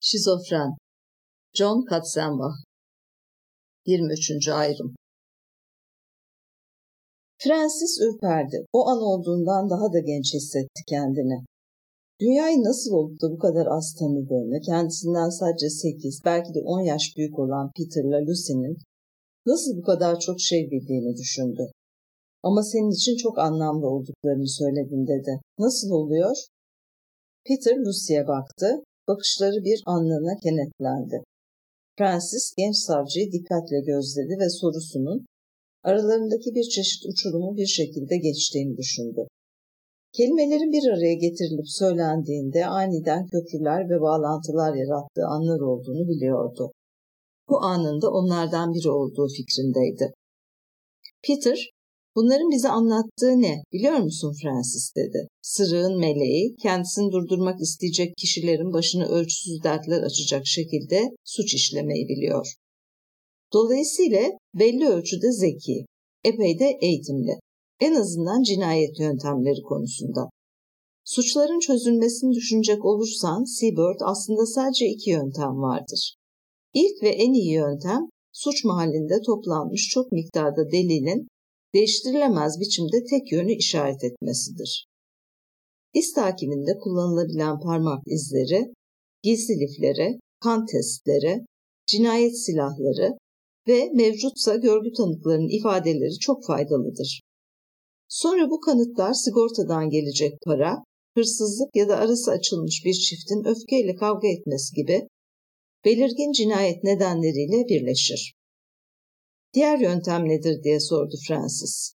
Şizofren. John Katzenbach. 23. ayrım. Francis ürperdi. O an olduğundan daha da genç hissetti kendini. Dünyayı nasıl olup da bu kadar az tanıdığını, kendisinden sadece 8, belki de 10 yaş büyük olan Peter'la Lucy'nin nasıl bu kadar çok şey bildiğini düşündü. Ama senin için çok anlamlı olduklarını söyledin dedi. Nasıl oluyor? Peter Lucy'ye baktı. Bakışları bir anlığına kenetlendi. Francis genç savcıyı dikkatle gözledi ve sorusunun aralarındaki bir çeşit uçurumu bir şekilde geçtiğini düşündü. Kelimelerin bir araya getirilip söylendiğinde aniden köprüler ve bağlantılar yarattığı anlar olduğunu biliyordu. Bu anında onlardan biri olduğu fikrindeydi. Peter, bunların bize anlattığı ne, biliyor musun Francis dedi. Sırığın meleği, kendisini durdurmak isteyecek kişilerin başına ölçüsüz dertler açacak şekilde suç işlemeyi biliyor. Dolayısıyla belli ölçüde zeki, epey de eğitimli. En azından cinayet yöntemleri konusunda. Suçların çözülmesini düşünecek olursan Seabird aslında sadece 2 yöntem vardır. İlk ve en iyi yöntem suç mahallinde toplanmış çok miktarda delilin değiştirilemez biçimde tek yönü işaret etmesidir. İz takibinde kullanılabilen parmak izleri, giysi lifleri, kan testleri, cinayet silahları ve mevcutsa görgü tanıklarının ifadeleri çok faydalıdır. Sonra bu kanıtlar sigortadan gelecek para, hırsızlık ya da arası açılmış bir çiftin öfkeyle kavga etmesi gibi belirgin cinayet nedenleriyle birleşir. Diğer yöntem nedir diye sordu Francis.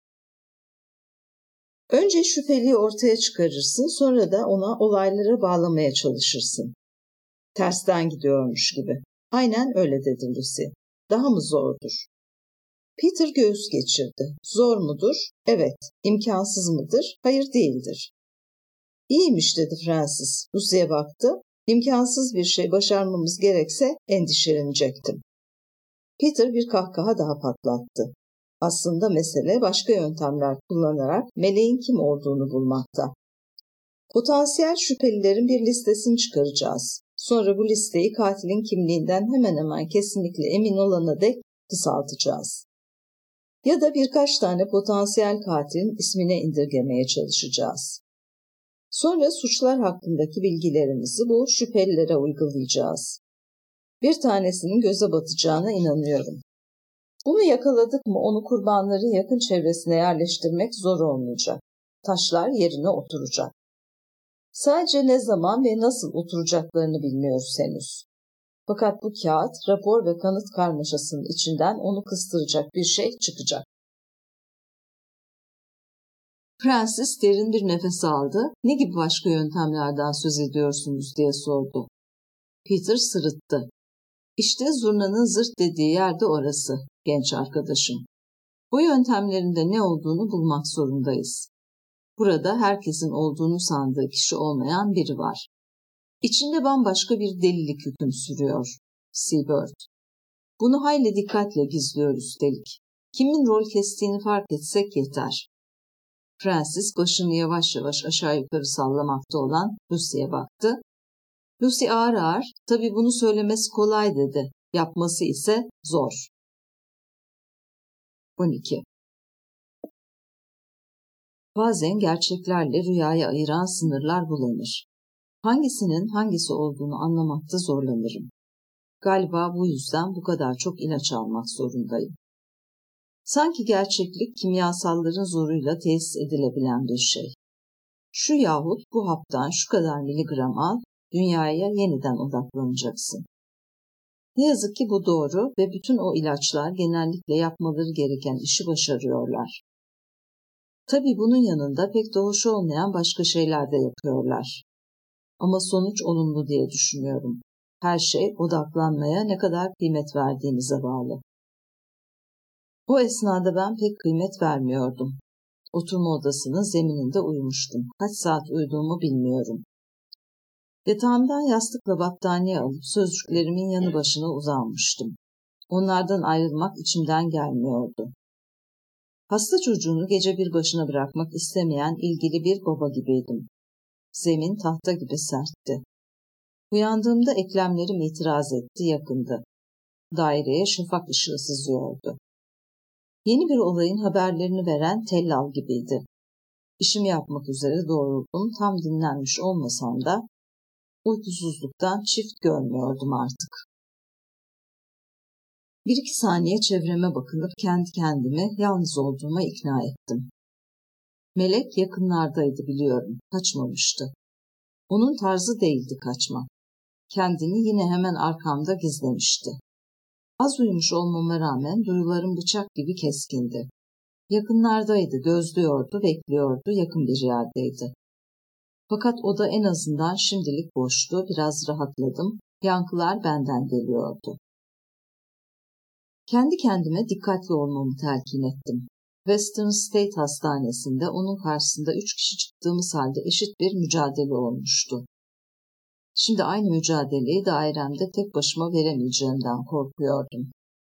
Önce şüpheliyi ortaya çıkarırsın, sonra da ona olaylara bağlamaya çalışırsın. Tersten gidiyormuş gibi. Aynen öyle dedi Lucy. Daha mı zordur? Peter göğüs geçirdi. Zor mudur? Evet. İmkansız mıdır? Hayır değildir. İyiymiş dedi Francis. Lucy'ye baktı. İmkansız bir şey başarmamız gerekse endişelenecektim. Peter bir kahkaha daha patlattı. Aslında mesele başka yöntemler kullanarak meleğin kim olduğunu bulmakta. Potansiyel şüphelilerin bir listesini çıkaracağız. Sonra bu listeyi katilin kimliğinden hemen hemen kesinlikle emin olana dek kısaltacağız. Ya da birkaç tane potansiyel katilin ismine indirgemeye çalışacağız. Sonra suçlar hakkındaki bilgilerimizi bu şüphelilere uygulayacağız. Bir tanesinin göze batacağına inanıyorum. Bunu yakaladık mı onu kurbanların yakın çevresine yerleştirmek zor olmayacak. Taşlar yerine oturacak. Sadece ne zaman ve nasıl oturacaklarını bilmiyoruz henüz. Fakat bu kağıt, rapor ve kanıt karmaşasının içinden onu kıstıracak bir şey çıkacak. Francis derin bir nefes aldı. Ne gibi başka yöntemlerden söz ediyorsunuz diye sordu. Peter sırıttı. İşte zurnanın zırt dediği yerde orası, genç arkadaşım. Bu yöntemlerin de ne olduğunu bulmak zorundayız. Burada herkesin olduğunu sandığı kişi olmayan biri var. İçinde bambaşka bir delilik hüküm sürüyor. Seabird. Bunu hayli dikkatle gizliyor üstelik. Kimin rol kestiğini fark etsek yeter. Francis başını yavaş yavaş aşağı yukarı sallamakta olan Lucy'ye baktı. Lucy ağır ağır, tabii bunu söylemesi kolay dedi. Yapması ise zor. 12. Bazen gerçeklerle rüyayı ayıran sınırlar bulanır. Hangisinin hangisi olduğunu anlamakta zorlanırım. Galiba bu yüzden bu kadar çok ilaç almak zorundayım. Sanki gerçeklik kimyasalların zoruyla tesis edilebilen bir şey. Şu yahut bu haptan şu kadar miligram al, dünyaya yeniden odaklanacaksın. Ne yazık ki bu doğru ve bütün o ilaçlar genellikle yapmaları gereken işi başarıyorlar. Tabii bunun yanında pek de hoş olmayan başka şeyler de yapıyorlar. Ama sonuç olumlu diye düşünüyorum. Her şey odaklanmaya ne kadar kıymet verdiğimize bağlı. O esnada ben pek kıymet vermiyordum. Oturma odasının zemininde uyumuştum. Kaç saat uyuduğumu bilmiyorum. Yatağımdan yastıkla battaniye alıp sözcüklerimin yanı başına uzanmıştım. Onlardan ayrılmak içimden gelmiyordu. Hasta çocuğunu gece bir başına bırakmak istemeyen ilgili bir baba gibiydim. Zemin tahta gibi sertti. Uyandığımda eklemlerim itiraz etti, yakındı. Daireye şafak ışığı sızıyordu. Yeni bir olayın haberlerini veren tellal gibiydi. İşimi yapmak üzere doğruldum, tam dinlenmiş olmasam da uykusuzluktan çift görmüyordum artık. Bir iki saniye çevreme bakınıp kendi kendime yalnız olduğuma ikna ettim. Melek yakınlardaydı biliyorum, kaçmamıştı. Onun tarzı değildi kaçmak. Kendini yine hemen arkamda gizlemişti. Az uyumuş olmama rağmen duyularım bıçak gibi keskindi. Yakınlardaydı, gözlüyordu, bekliyordu, yakın bir yerdeydi. Fakat o da en azından şimdilik boştu, biraz rahatladım, yankılar benden geliyordu. Kendi kendime dikkatli olmamı telkin ettim. Western State Hastanesi'nde onun karşısında 3 kişi çıktığımız halde eşit bir mücadele olmuştu. Şimdi aynı mücadeleyi dairemde tek başıma veremeyeceğimden korkuyordum.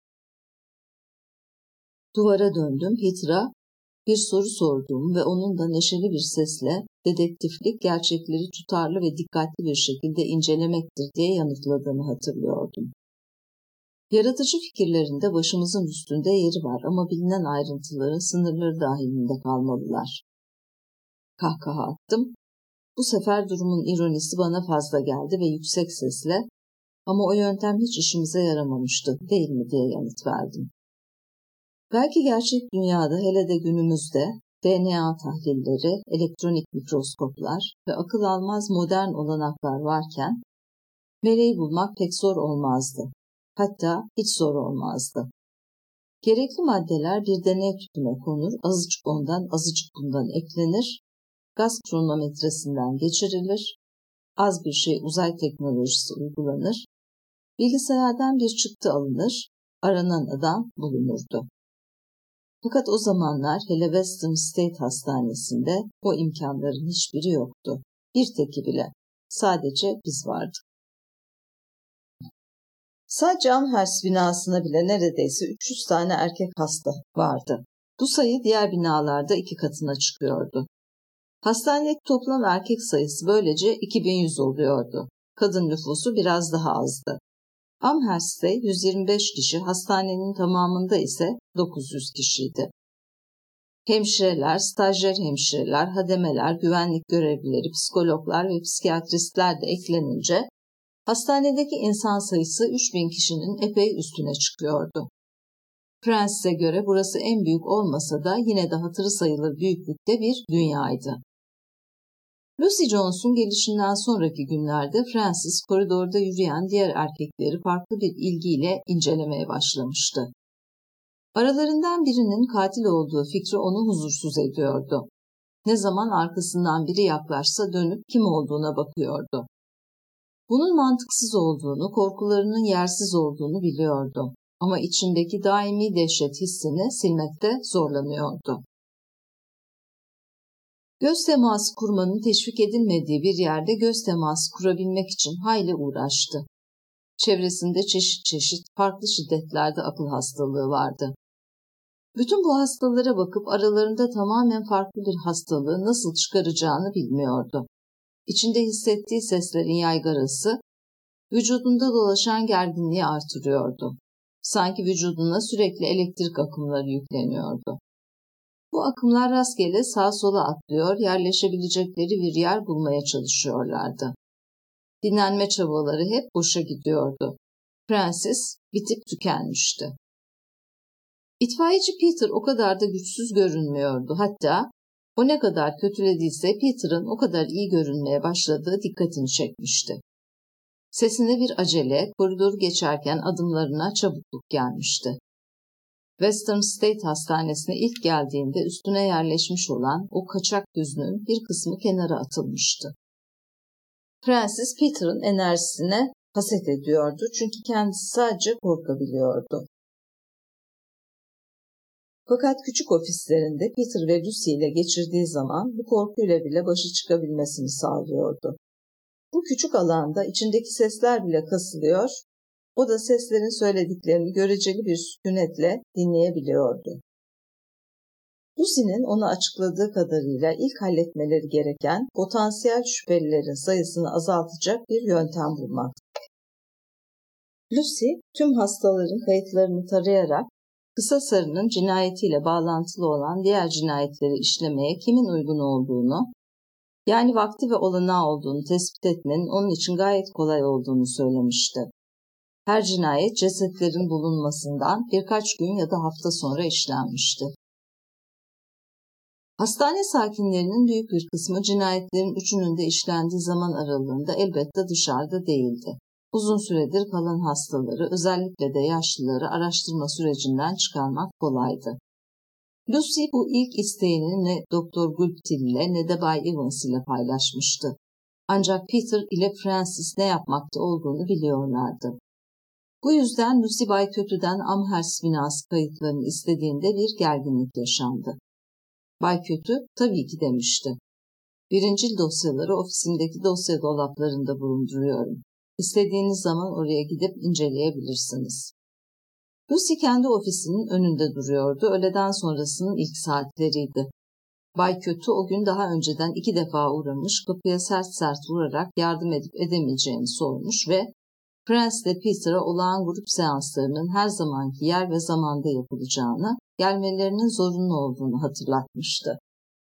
Duvara döndüm, Peter'a bir soru sorduğum ve onun da neşeli bir sesle dedektiflik gerçekleri tutarlı ve dikkatli bir şekilde incelemektir diye yanıtladığını hatırlıyordum. Yaratıcı fikirlerinde başımızın üstünde yeri var ama bilinen ayrıntıların sınırları dahilinde kalmalılar. Kahkaha attım. Bu sefer durumun ironisi bana fazla geldi ve yüksek sesle "Ama o yöntem hiç işimize yaramamıştı, değil mi?" diye yanıt verdim. Belki gerçek dünyada, hele de günümüzde DNA tahlilleri, elektronik mikroskoplar ve akıl almaz modern olanaklar varken meleği bulmak pek zor olmazdı. Hatta hiç zor olmazdı. Gerekli maddeler bir deney tüpüne konur, azıcık ondan azıcık bundan eklenir, gaz kronometresinden geçirilir, az bir şey uzay teknolojisi uygulanır, bilgisayardan bir çıktı alınır, aranan adam bulunurdu. Fakat o zamanlar hele Western State Hastanesi'nde o imkanların hiçbiri yoktu. Bir teki bile. Sadece biz vardık. Sadece Amherst binasına bile neredeyse 300 tane erkek hasta vardı. Bu sayı diğer binalarda 2 katına çıkıyordu. Hastanedeki toplam erkek sayısı böylece 2100 oluyordu. Kadın nüfusu biraz daha azdı. Amherst'te 125 kişi, hastanenin tamamında ise 900 kişiydi. Hemşireler, stajyer hemşireler, hademeler, güvenlik görevlileri, psikologlar ve psikiyatristler de eklenince hastanedeki insan sayısı 3000 kişinin epey üstüne çıkıyordu. Francis'e göre burası en büyük olmasa da yine de hatırı sayılır büyüklükte bir dünyaydı. Lucy Jones'un gelişinden sonraki günlerde Francis koridorda yürüyen diğer erkekleri farklı bir ilgiyle incelemeye başlamıştı. Aralarından birinin katil olduğu fikri onu huzursuz ediyordu. Ne zaman arkasından biri yaklaşsa dönüp kim olduğuna bakıyordu. Bunun mantıksız olduğunu, korkularının yersiz olduğunu biliyordu. Ama içindeki daimi dehşet hissini silmekte zorlanıyordu. Göz teması kurmanın teşvik edilmediği bir yerde göz teması kurabilmek için hayli uğraştı. Çevresinde çeşit çeşit farklı şiddetlerde akıl hastalığı vardı. Bütün bu hastalara bakıp aralarında tamamen farklı bir hastalığı nasıl çıkaracağını bilmiyordu. İçinde hissettiği seslerin yaygarası, vücudunda dolaşan gerginliği artırıyordu. Sanki vücuduna sürekli elektrik akımları yükleniyordu. Bu akımlar rastgele sağa sola atlıyor, yerleşebilecekleri bir yer bulmaya çalışıyorlardı. Dinlenme çabaları hep boşa gidiyordu. Francis bitip tükenmişti. İtfaiyeci Peter o kadar da güçsüz görünmüyordu. Hatta o ne kadar kötülediyse Peter'ın o kadar iyi görünmeye başladığı dikkatini çekmişti. Sesine bir acele, koridoru geçerken adımlarına çabukluk gelmişti. Western State Hastanesi'ne ilk geldiğinde üstüne yerleşmiş olan o kaçak gözünün bir kısmı kenara atılmıştı. Francis Peter'ın enerjisine haset ediyordu çünkü kendisi sadece korkabiliyordu. Fakat küçük ofislerinde Peter ve Lucy ile geçirdiği zaman bu korkuyla bile başa çıkabilmesini sağlıyordu. Bu küçük alanda içindeki sesler bile kasılıyor, o da seslerin söylediklerini göreceli bir sükunetle dinleyebiliyordu. Lucy'nin ona açıkladığı kadarıyla ilk halletmeleri gereken potansiyel şüphelilerin sayısını azaltacak bir yöntem bulmak. Lucy tüm hastaların kayıtlarını tarayarak Kısa Sarı'nın cinayetiyle bağlantılı olan diğer cinayetleri işlemeye kimin uygun olduğunu, yani vakti ve olanağı olduğunu tespit etmenin onun için gayet kolay olduğunu söylemişti. Her cinayet cesetlerin bulunmasından birkaç gün ya da hafta sonra işlenmişti. Hastane sakinlerinin büyük bir kısmı cinayetlerin üçünün de işlendiği zaman aralığında elbette dışarıda değildi. Uzun süredir kalan hastaları, özellikle de yaşlıları araştırma sürecinden çıkarmak kolaydı. Lucy bu ilk isteğini ne Doktor Goodtil ile ne de Bay Evans ile paylaşmıştı. Ancak Peter ile Francis ne yapmakta olduğunu biliyorlardı. Bu yüzden Lucy Bay Kötü'den Amherst binası kayıtlarını istediğinde bir gerginlik yaşandı. Bay Kötü tabii ki demişti. Birincil dosyaları ofisimdeki dosya dolaplarında bulunduruyorum. İstediğiniz zaman oraya gidip inceleyebilirsiniz. Lucy kendi ofisinin önünde duruyordu. Öğleden sonrasının ilk saatleriydi. Bay Kötü o gün daha önceden 2 defa uğramış, kapıya sert sert vurarak yardım edip edemeyeceğini sormuş ve Prince ile Peter'a olağan grup seanslarının her zamanki yer ve zamanda yapılacağını, gelmelerinin zorunlu olduğunu hatırlatmıştı.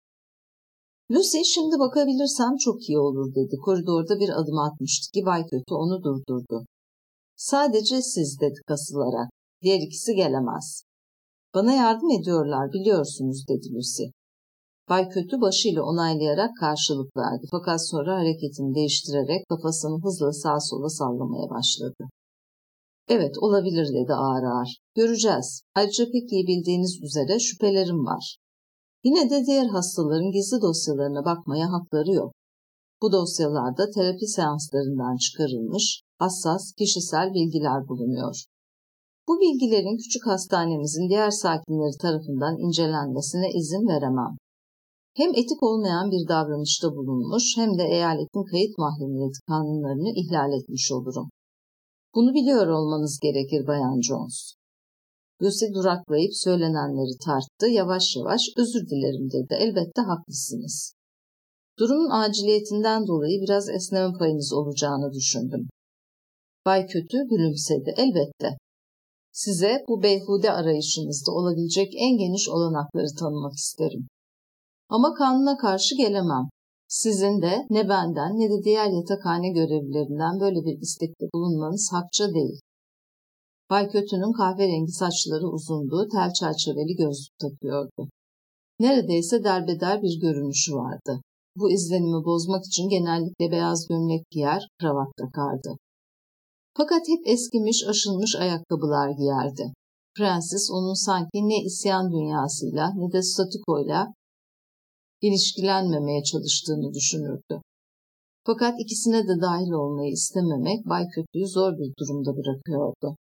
Lucy, şimdi bakabilirsem çok iyi olur dedi. Koridorda bir adım atmıştı ki Bay Kötü onu durdurdu. Sadece siz dedi kasılarak. Diğer ikisi gelemez. Bana yardım ediyorlar biliyorsunuz dedi Lucy. Bay Kötü başıyla onaylayarak karşılık verdi fakat sonra hareketini değiştirerek kafasını hızla sağa sola sallamaya başladı. Evet olabilir dedi ağır ağır. Göreceğiz. Ayrıca pek iyi bildiğiniz üzere şüphelerim var. Yine de diğer hastaların gizli dosyalarına bakmaya hakları yok. Bu dosyalarda terapi seanslarından çıkarılmış, hassas, kişisel bilgiler bulunuyor. Bu bilgilerin küçük hastanemizin diğer sakinleri tarafından incelenmesine izin veremem. Hem etik olmayan bir davranışta bulunmuş hem de eyaletin kayıt mahremiyeti kanunlarını ihlal etmiş olurum. Bunu biliyor olmanız gerekir Bayan Jones. Lucy duraklayıp söylenenleri tarttı, yavaş yavaş özür dilerim dedi. Elbette haklısınız. Durumun aciliyetinden dolayı biraz esneme payınız olacağını düşündüm. Bay Kötü gülümsedi. Elbette. Size bu beyhude arayışınızda olabilecek en geniş olanakları tanımak isterim. Ama kanuna karşı gelemem. Sizin de ne benden ne de diğer yatakhane görevlilerinden böyle bir istekte bulunmanız hakça değil. Bay Kötü'nün kahverengi saçları uzundu, tel çerçeveli gözlük takıyordu. Neredeyse derbeder bir görünüşü vardı. Bu izlenimi bozmak için genellikle beyaz gömlek giyer, kravat takardı. Fakat hep eskimiş, aşınmış ayakkabılar giyerdi. Prenses onun sanki ne isyan dünyasıyla ne de statükoyla ilişkilenmemeye çalıştığını düşünürdü. Fakat ikisine de dahil olmayı istememek Bay Kötü'yü zor bir durumda bırakıyordu.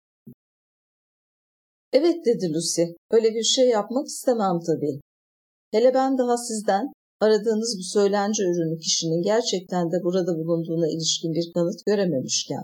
Evet dedi Lucy, öyle bir şey yapmak istemem tabii. Hele ben daha sizden aradığınız bu söylence ürünü kişinin gerçekten de burada bulunduğuna ilişkin bir kanıt görememişken.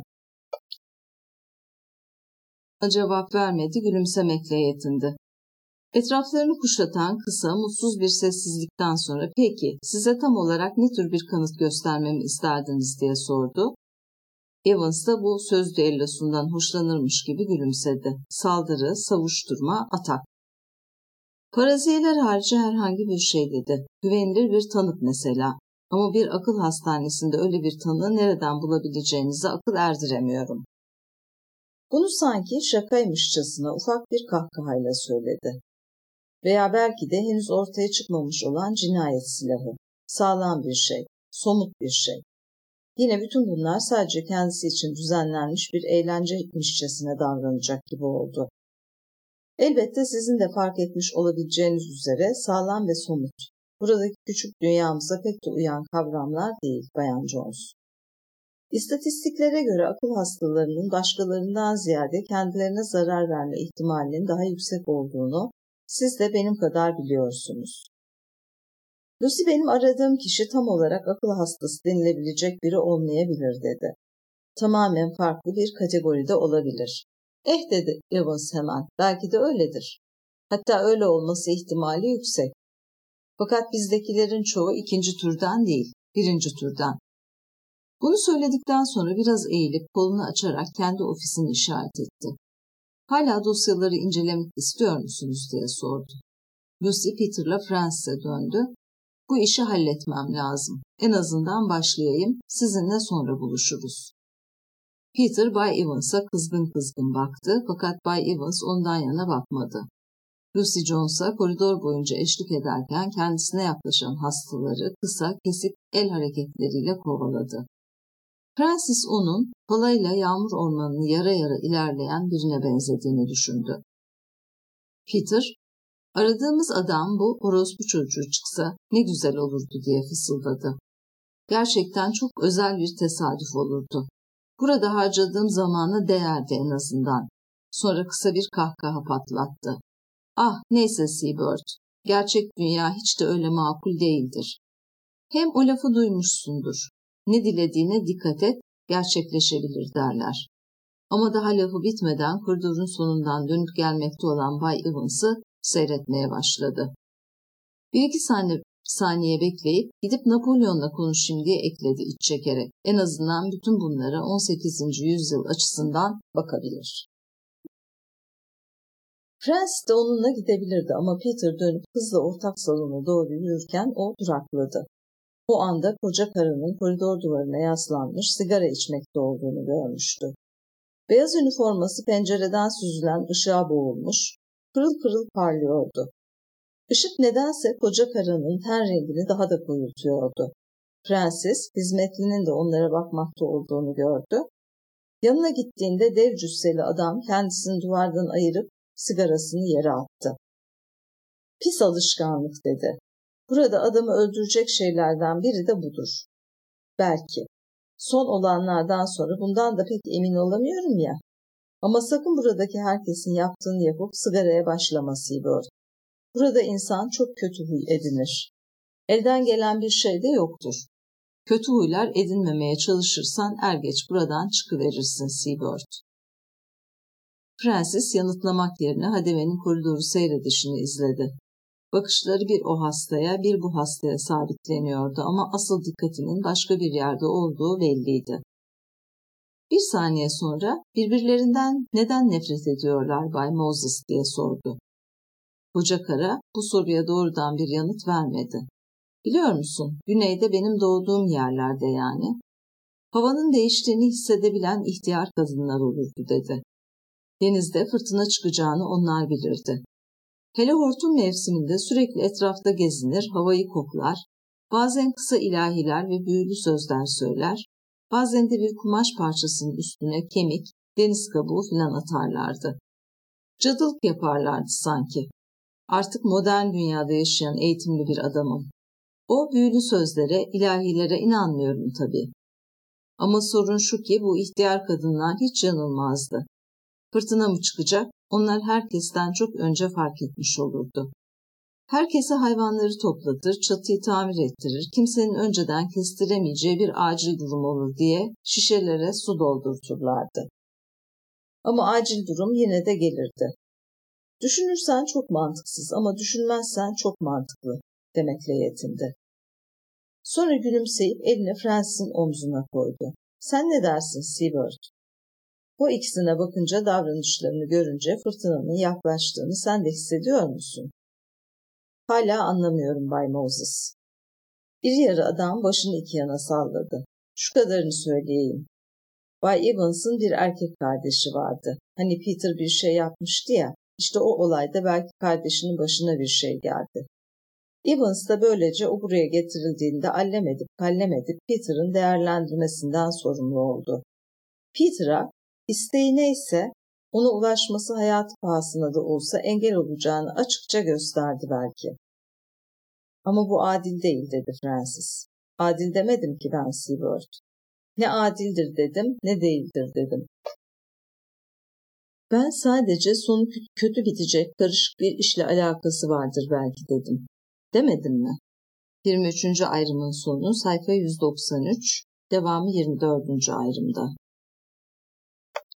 Cevap vermedi, gülümsemekle yetindi. Etraflarını kuşatan kısa, mutsuz bir sessizlikten sonra peki size tam olarak ne tür bir kanıt göstermemi isterdiniz diye sordu. Evans da bu söz düellosundan hoşlanırmış gibi gülümsedi. Saldırı, savuşturma, atak. Paraziyeler harici herhangi bir şey dedi. Güvenilir bir tanık mesela. Ama bir akıl hastanesinde öyle bir tanığı nereden bulabileceğinize akıl erdiremiyorum. Bunu sanki şakaymışçasına ufak bir kahkahayla söyledi. Veya belki de henüz ortaya çıkmamış olan cinayet silahı. Sağlam bir şey, somut bir şey. Yine bütün bunlar sadece kendisi için düzenlenmiş bir eğlencemişçesine davranacak gibi oldu. Elbette sizin de fark etmiş olabileceğiniz üzere sağlam ve somut. Buradaki küçük dünyamıza pek de uyan kavramlar değil Bayan Jones. İstatistiklere göre akıl hastalarının başkalarından ziyade kendilerine zarar verme ihtimalinin daha yüksek olduğunu siz de benim kadar biliyorsunuz. Lucy benim aradığım kişi tam olarak akıl hastası denilebilecek biri olmayabilir dedi. Tamamen farklı bir kategoride olabilir. Dedi Evans hemen, belki de öyledir. Hatta öyle olması ihtimali yüksek. Fakat bizdekilerin çoğu ikinci türden değil, birinci türden. Bunu söyledikten sonra biraz eğilip kolunu açarak kendi ofisini işaret etti. Hala dosyaları incelemek istiyor musunuz diye sordu. Lucy Peter'la Francis'e döndü. Bu işi halletmem lazım. En azından başlayayım, sizinle sonra buluşuruz. Peter Bay Evans'a kızgın kızgın baktı fakat Bay Evans ondan yana bakmadı. Lucy Jones'a koridor boyunca eşlik ederken kendisine yaklaşan hastaları kısa, kesik el hareketleriyle kovaladı. Francis onun palayla yağmur ormanını yara yara ilerleyen birine benzediğini düşündü. Peter, aradığımız adam bu orospu çocuğu çıksa ne güzel olurdu diye fısıldadı. Gerçekten çok özel bir tesadüf olurdu. Burada harcadığım zamana değerdi en azından. Sonra kısa bir kahkaha patlattı. Ah neyse Seabird, gerçek dünya hiç de öyle makul değildir. Hem o lafı duymuşsundur. Ne dilediğine dikkat et, gerçekleşebilir derler. Ama daha lafı bitmeden koridorun sonundan dönüp gelmekte olan Bay Evans'ı seyretmeye başladı. Bir iki saniye bekleyip gidip Napolyon'la konuşayım diye ekledi iç çekerek. En azından bütün bunlara 18. yüzyıl açısından bakabilir. Francis de onunla gidebilirdi ama Peter dönüp hızla ortak salona doğru yürürken o durakladı. O anda koca karının koridor duvarına yaslanmış sigara içmekte olduğunu görmüştü. Beyaz üniforması pencereden süzülen ışığa boğulmuş, pırıl pırıl parlıyordu. Işık nedense koca karının ten rengini daha da koyultuyordu. Francis, hizmetlinin de onlara bakmakta olduğunu gördü. Yanına gittiğinde dev cüsseli adam kendisini duvardan ayırıp sigarasını yere attı. Pis alışkanlık dedi. Burada adamı öldürecek şeylerden biri de budur. Belki. Son olanlardan sonra bundan da pek emin olamıyorum ya. Ama sakın buradaki herkesin yaptığını yapıp sigaraya başlama Seabird. Burada insan çok kötü huy edinir. Elden gelen bir şey de yoktur. Kötü huylar edinmemeye çalışırsan er geç buradan çıkıverirsin Seabird. Francis yanıtlamak yerine hademenin koridoru seyredişini izledi. Bakışları bir o hastaya bir bu hastaya sabitleniyordu ama asıl dikkatinin başka bir yerde olduğu belliydi. Bir saniye sonra birbirlerinden neden nefret ediyorlar Bay Moses diye sordu. Koca kara bu soruya doğrudan bir yanıt vermedi. Biliyor musun, güneyde benim doğduğum yerlerde yani. Havanın değiştiğini hissedebilen ihtiyar kadınlar olurdu dedi. Denizde fırtına çıkacağını onlar bilirdi. Hele hortum mevsiminde sürekli etrafta gezinir, havayı koklar, bazen kısa ilahiler ve büyülü sözler söyler, bazen de bir kumaş parçasının üstüne kemik, deniz kabuğu filan atarlardı. Cadılık yaparlardı sanki. Artık modern dünyada yaşayan eğitimli bir adamım. O büyülü sözlere, ilahilere inanmıyorum tabii. Ama sorun şu ki bu ihtiyar kadınlar hiç yanılmazdı. Fırtına mı çıkacak? Onlar herkesten çok önce fark etmiş olurdu. Herkese hayvanları toplatır, çatıyı tamir ettirir, kimsenin önceden kestiremeyeceği bir acil durum olur diye şişelere su doldurturlardı. Ama acil durum yine de gelirdi. Düşünürsen çok mantıksız ama düşünmezsen çok mantıklı demekle yetindi. Sonra gülümseyip elini Francis'in omzuna koydu. Sen ne dersin Seabird? Bu ikisine bakınca davranışlarını görünce fırtınanın yaklaştığını sen de hissediyor musun? Hala anlamıyorum Bay Moses. İri yarı adam başını iki yana salladı. Şu kadarını söyleyeyim. Bay Evans'ın bir erkek kardeşi vardı. Hani Peter bir şey yapmıştı ya, işte o olayda belki kardeşinin başına bir şey geldi. Evans da böylece o buraya getirildiğinde allem edip Peter'ın değerlendirmesinden sorumlu oldu. Peter'a İsteği neyse ona ulaşması hayat pahasına da olsa engel olacağını açıkça gösterdi belki. Ama bu adil değil dedi Francis. Adil demedim ki ben Seabird. Ne adildir dedim ne değildir dedim. Ben sadece sonu kötü bitecek karışık bir işle alakası vardır belki dedim. Demedim mi? 23. ayrımın sonu sayfa 193, devamı 24. ayrımda.